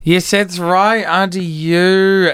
Yes, that's right. RDU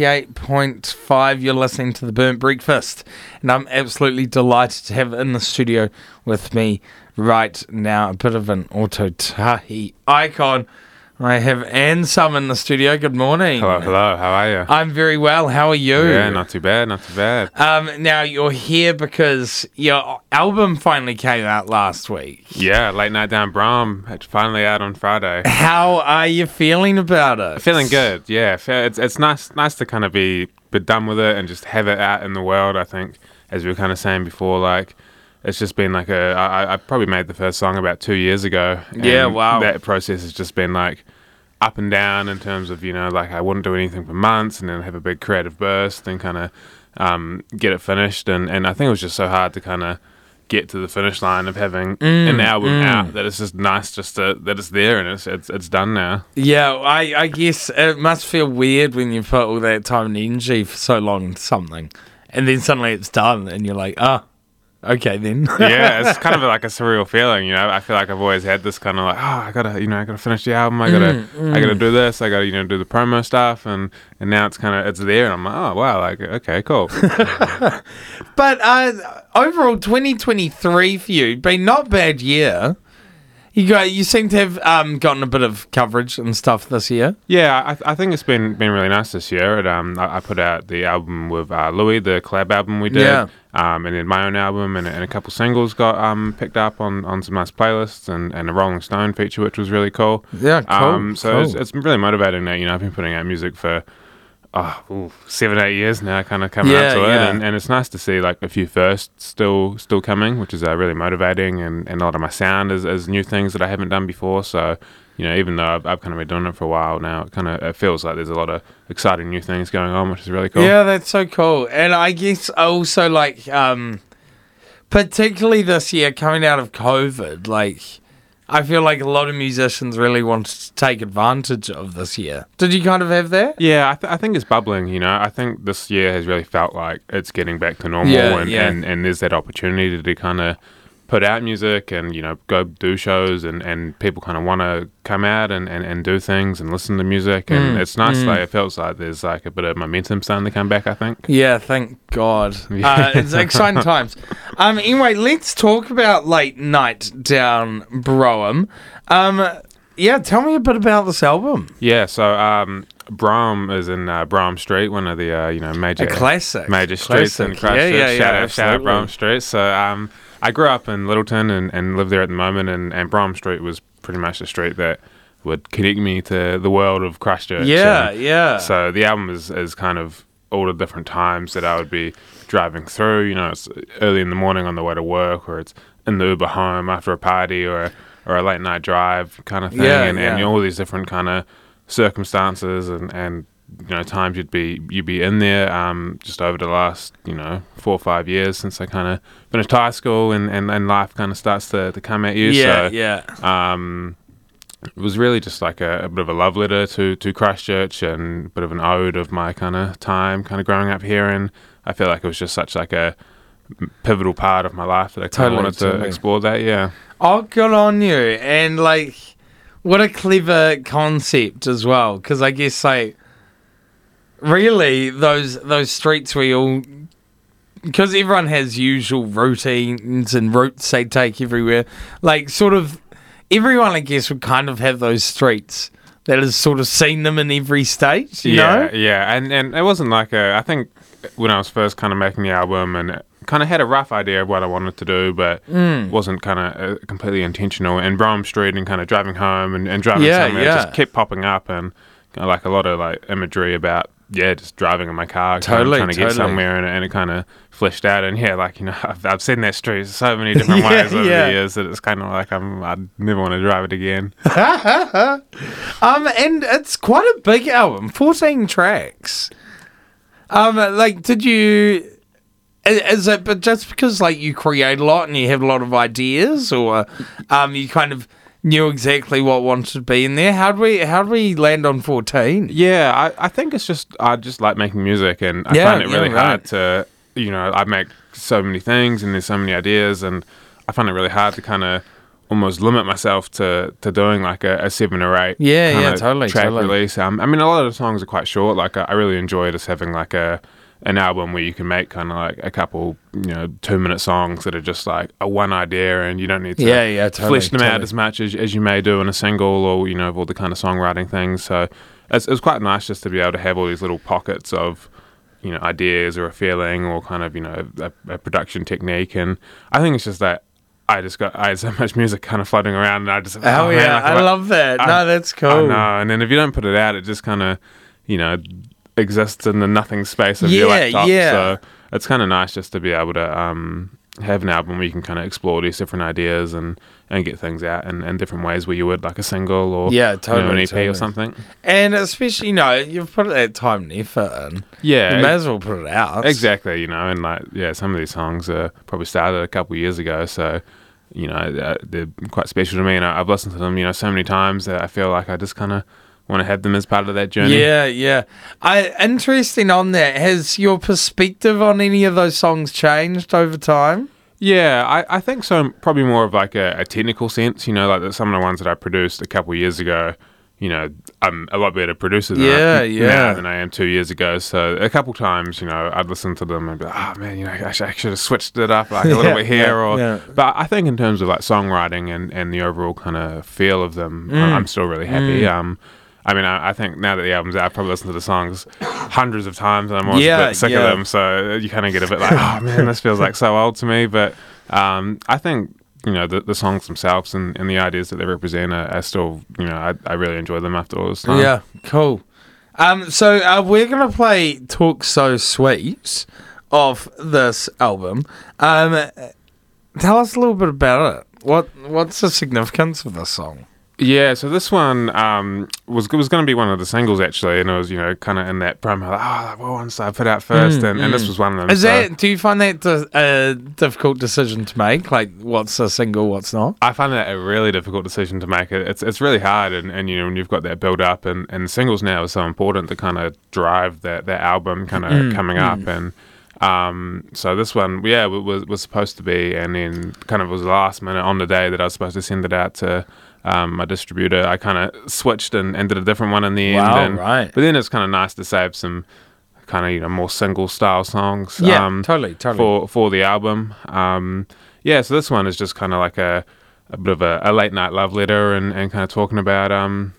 98.5. You're listening to The Burnt Breakfast. And I'm absolutely delighted to have in the studio with me right now a bit of an Ōtautahi icon. I have Ansem in the studio. Good morning. Hello. How are you? I'm very well. How are you? Yeah, not too bad. Now, you're here because your album finally came out last week. Yeah, Late Night Down Brom. It's finally out on Friday. How are you feeling about it? Feeling good, yeah. It's nice to kind of be done with it and just have it out in the world, I think, as we were kind of saying before, like, it's just been like I probably made the first song about 2 years ago. Yeah, wow. That process has just been like up and down in terms of, like I wouldn't do anything for months and then have a big creative burst and kind of get it finished. And I think it was just so hard to kind of get to the finish line of having an album out that it's just nice that it's there and it's done now. Yeah, I guess it must feel weird when you put all that time and energy for so long into something and then suddenly it's done and you're like, okay then. Yeah, it's kind of like a surreal feeling, I feel like I've always had this kind of like, I gotta finish the album, I gotta do this, I gotta do the promo stuff, and now it's there, and I'm like, oh wow, like, okay, cool. But overall 2023 for you been not a bad year. You seem to have gotten a bit of coverage and stuff this year. Yeah, I think it's been really nice this year. I put out the album with Louis, the collab album we did, and then my own album and a couple singles got picked up on some nice playlists and a Rolling Stone feature, which was really cool. Yeah, cool. So it's really motivating that, I've been putting out music for 7-8 years now, kind of coming up to it, and it's nice to see like a few firsts still coming, which is really motivating, and a lot of my sound is new things that I haven't done before. So even though I've kind of been doing it for a while now, it feels like there's a lot of exciting new things going on, which is really cool. Yeah, that's so cool. And I guess also like particularly this year coming out of COVID, like I feel like a lot of musicians really wanted to take advantage of this year. Did you kind of have that? Yeah, I think it's bubbling, I think this year has really felt like it's getting back to normal, and there's that opportunity to kind of put out music and, go do shows, and people kind of want to come out and do things and listen to music, and it's nice, like, it feels like there's like a bit of momentum starting to come back, I think. Yeah, thank God. It's exciting times. Anyway, let's talk about Late Night Down Brom. Tell me a bit about this album. Yeah, so Brom is in Brom Street, one of the major streets in Christchurch. Shout out Brom Street. So I grew up in Littleton and live there at the moment, and Brom Street was pretty much the street that would connect me to the world of Christchurch. Yeah. So the album is kind of all the different times that I would be driving through. It's early in the morning on the way to work, or it's in the Uber home after a party, or a late night drive kind of thing, and all these different kind of circumstances and times you'd be in there, just over the last 4 or 5 years since I kind of finished high school, and life kind of starts to come at you. It was really just like a bit of a love letter to Christchurch, and a bit of an ode of my kind of time kind of growing up here, and I feel like it was just such like a pivotal part of my life that I kind of wanted to explore that. Oh, good on you. And like, what a clever concept as well, because I guess like really those streets we all, because everyone has usual routines and routes they take everywhere, like sort of everyone I guess would kind of have those streets that has sort of seen them in every state, you know? Yeah, and it wasn't like I think when I was first kind of making the album, and kind of had a rough idea of what I wanted to do, but wasn't kind of completely intentional. And Brom Street and kind of driving home and driving somewhere just kept popping up, and kind of like a lot of like imagery about just driving in my car, trying to get somewhere, and it kind of fleshed out. And I've seen that street so many different ways over the years that it's kind of like I never want to drive it again. And it's quite a big album, 14 tracks. Like, did you? Is it but just because like you create a lot and you have a lot of ideas, or you kind of knew exactly what wanted to be in there? How do we land on 14? Yeah, I think it's just I just like making music, and I find it really hard to I make so many things and there's so many ideas, and I find it really hard to kind of almost limit myself to doing like a 7 or 8 Yeah, kinda track totally. release. I mean, a lot of the songs are quite short. Like I really enjoy just having like an album where you can make kind of like a couple, 2-minute songs that are just like a one idea, and you don't need to Totally, flesh them out totally. as much as you may do in a single, or of all the kind of songwriting things. So it's quite nice just to be able to have all these little pockets of ideas or a feeling or kind of a production technique. And I think it's just that I had so much music kind of floating around, and I just Oh, man, yeah, like, I love that. No, that's cool. I know. And then if you don't put it out, it just kind of exists in the nothing space of your laptop. Yeah. So it's kind of nice just to be able to have an album where you can kind of explore these different ideas and get things out in different ways where you would like a single or totally, an EP totally. or something. And especially, you've put that time and effort in. Yeah. You may as well put it out. Exactly, and like, some of these songs probably started a couple of years ago, so they're quite special to me, and I've listened to them so many times that I feel like I just kind of want to have them as part of that journey. Yeah. Interesting on that. Has your perspective on any of those songs changed over time? Yeah, I think so. Probably more of like a technical sense, like some of the ones that I produced a couple of years ago. I'm a lot better producer now than I am 2 years ago. So a couple times, I'd listen to them and be like, oh man, I should have switched it up like a little bit here. But I think in terms of like songwriting and the overall kind of feel of them, I'm still really happy. I mean, I think now that the album's out, I've probably listened to the songs hundreds of times, and I'm always a bit sick of them. So you kind of get a bit like, oh man, this feels like so old to me. But I think the songs themselves and the ideas that they represent are still, I really enjoy them after all this time. Yeah, cool. So we're gonna play "Talk So Sweet" off this album. Tell us a little bit about it. What's the significance of this song? Yeah, so this one was going to be one of the singles actually, and it was kind of in that promo, like, what ones I put out first, and this was one of them. Do you find that a difficult decision to make? Like, what's a single, what's not? I find that a really difficult decision to make. It's really hard, and when you've got that build up, and singles now is so important to kind of drive that album kind of coming up, and so this one, was supposed to be, and then kind of was last minute on the day that I was supposed to send it out to my distributor. I kind of switched and did a different one in the end. Wow, right. But then it's kind of nice to save some kind of more single style songs. Totally. For the album. So this one is just kind of like a bit of a late night love letter and kind of talking about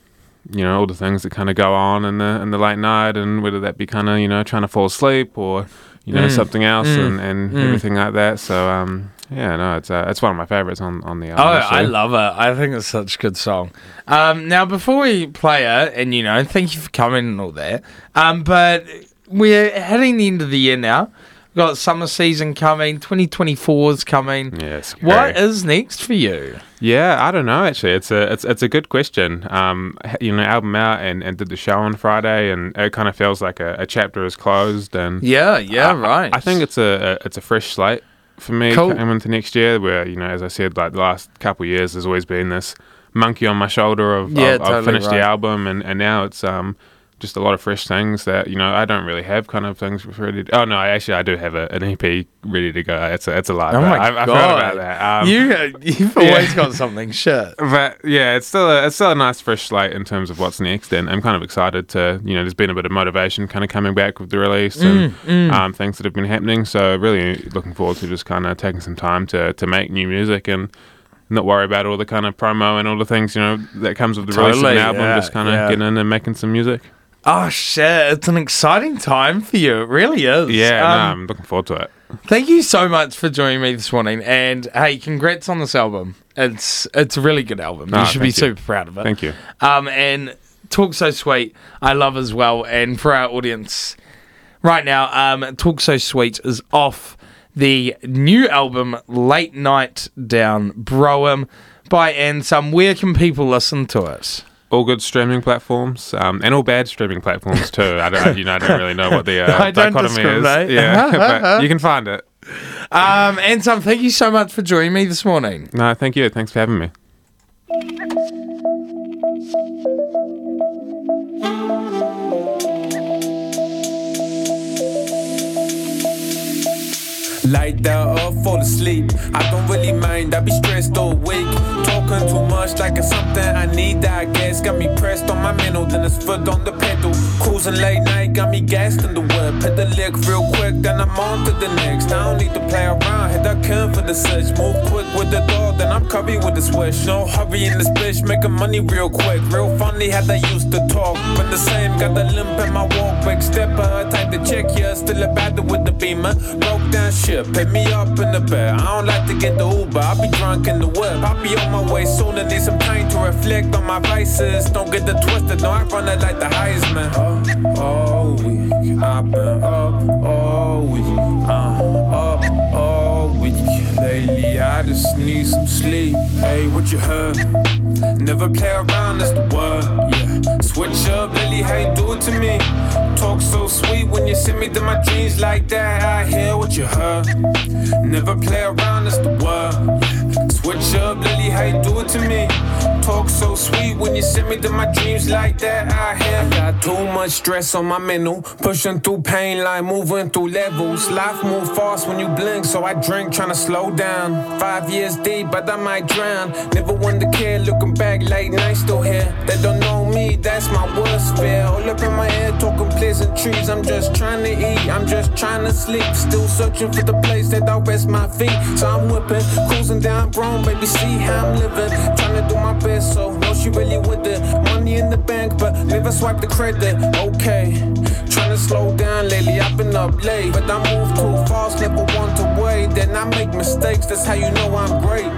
all the things that kind of go on in the late night, and whether that be kind of trying to fall asleep or something else and everything like that. So it's one of my favorites on the album. Oh, actually. I love it. I think it's such a good song. Now, before we play it, and thank you for coming and all that, but we're heading the end of the year now. We've got summer season coming, 2024 is coming. Yeah, scary. What is next for you? Yeah, I don't know actually. It's a good question. Album out and did the show on Friday, and it kind of feels like a chapter is closed. And right. I think it's a fresh slate for me coming into next year. Where as I said, like the last couple of years, there's always been this monkey on my shoulder of I've finished the album, and now it's just a lot of fresh things that I don't really have kind of things ready. I do have an EP ready to go. It's a lie. Oh my God! I've heard about that. You've always got something shit. But yeah, it's still a nice fresh slate in terms of what's next, and I'm kind of excited to there's been a bit of motivation kind of coming back with the release and things that have been happening. So really looking forward to just kind of taking some time to make new music and not worry about all the kind of promo and all the things that comes with the release of an album. Just kind of getting in and making some music. Oh shit! It's an exciting time for you. It really is. Yeah, I'm looking forward to it. Thank you so much for joining me this morning, and hey, congrats on this album. It's a really good album. You should be super proud of it. Thank you. And Talk So Sweet, I love as well. And for our audience right now, Talk So Sweet is off the new album Late Night Down Brougham by Ansem. Where can people listen to it? All good streaming platforms, and all bad streaming platforms too. I don't really know what the dichotomy is. Yeah, but you can find it. Ansem, thank you so much for joining me this morning. No, thank you. Thanks for having me. Light the off fall asleep. I don't really mind, I be stressed all week. Talking too much like it's something I need, I guess. Got me pressed on my mental, then it's foot on the pedal. Cruising late night, got me gassed in the whip. Hit the lick real quick, then I'm on to the next. I don't need to play around, hit that can for the search. Move quick with the door, then I'm curvy with the switch. No hurry in this bitch, making money real quick. Real funny how they used to talk, but the same. Got the limp in my walk, big stepper, type to check, yeah. Still a battle with the beamer. Broke down shit, pick me up in the bed. I don't like to get the Uber, I be drunk in the whip. I be on my way soon and need some time to reflect on my vices. Don't get it twisted, no, I run it like the Heisman. All week, I've been up all week. Up all week. Lately, I just need some sleep. Hey, what you heard? Never play around, that's the word, yeah. Switch up, lately, how you do it to me? Talk so sweet when you send me to my dreams like that. I hear what you heard. Never play around, that's the word, yeah. Switch up, lately, how you do it to me? Talk so sweet when you send me to my dreams like that. I hear I got too much stress on my mental. Pushing through pain like moving through levels. Life move fast when you blink, so I drink trying to slow down. 5 years deep, but I might drown. Never one to care, looking back late night still here. They don't know me, that's my worst fear. All up in my head, talking pleasantries. I'm just trying to eat, I'm just trying to sleep. Still searching for the place that I'll rest my feet. So I'm whipping, cruising down Rome, baby, see how I'm living. Trying to do my best, so no, she really with it. Money in the bank, but never swipe the credit. Okay, trying to slow down lately, I've been up late. But I move too fast, never want to wait. Then I make mistakes, that's how you know I'm great.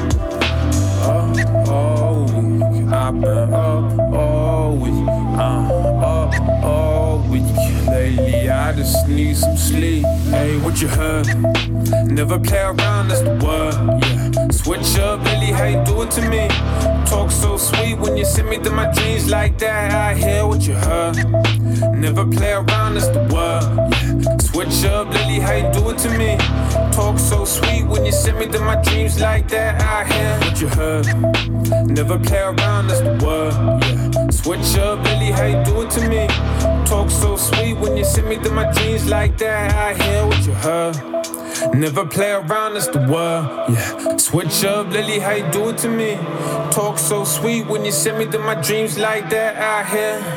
All week, I've been up all week. Up all week. Lately, I just need some sleep. Hey, what you heard? Never play around, that's the word, yeah. Switch up, lately, how you do it to me? Talk so sweet when you send me to my dreams like that. I hear what you heard. Never play around, that's the word, yeah. Switch up, lately, how you do it to me? Talk so sweet when you send me to my dreams like that. I hear what you heard. Never play around, that's the word, yeah. Switch up, lately, how you do it to me? Talk so sweet when you send me to my dreams like that. I hear what you heard. Never play around, that's the word, yeah. Switch up, lately, how you do it to me? Talk so sweet when you send me to my dreams like that. I hear